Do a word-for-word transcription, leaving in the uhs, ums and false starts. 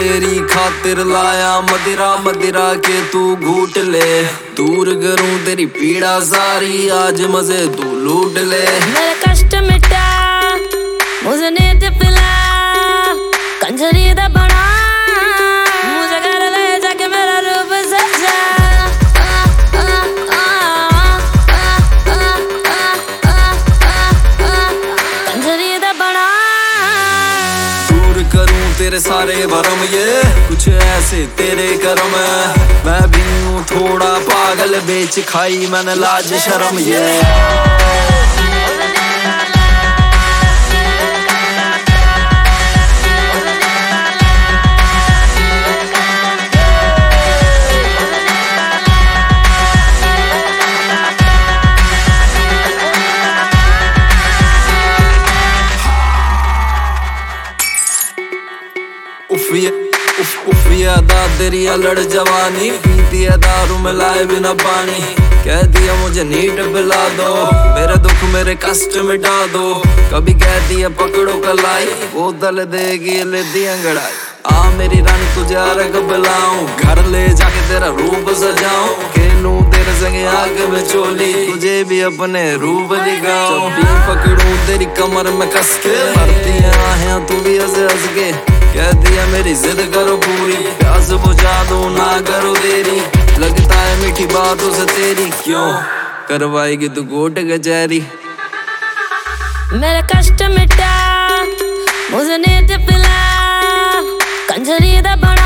तेरी खातिर लाया मदिरा मदिरा के तू घूट ले। दूर करूं तेरी पीड़ा सारी, आज मजे तू लूट ले। मेरे कष्ट मिटा मुझे नींद पिला, कंजरी दा बना मुझे घर ले जाके मेरा रूप सजा। कंजरी दा बना दूर करूं तेरे सारे भरम, ये कुछ ऐसे तेरे करम है। मैं भी हूँ थोड़ा पागल, बेच खाई मैंने लाज शर्म ये। उफ उफ ये अदा तेरी अलड़ जवानी, पीती है दारू मिलाए बिना पानी। कह दिया मुझे नीट पिला दो, मेरे दुख मेरे कष्ट मिटा दो। कभी कह दिया पकड़ो कलाई, बोतल देगी लेती अंगड़ाई। आ मेरी रानी तुझे अर्घ पिलाऊं, घर ले जाके तेरा रूप सजाऊं। खेलूं तेरे संग आग में चोली, तुझे भी अपने रूप दिखाऊं। जब भी पकड़ूं तेरी कमर में कस के, मरती है आहें तू भी हंस हंस के। कह दिया मेरी जिद करो पूरी, प्यास बुझा दो ना करो देरी। लगता है मीठी बातों से तेरी, क्यों करवाएगी तू कोर्ट कचहरी। मेरे कष्ट मिटा मुझे नींद पिला, कंजरी दा बना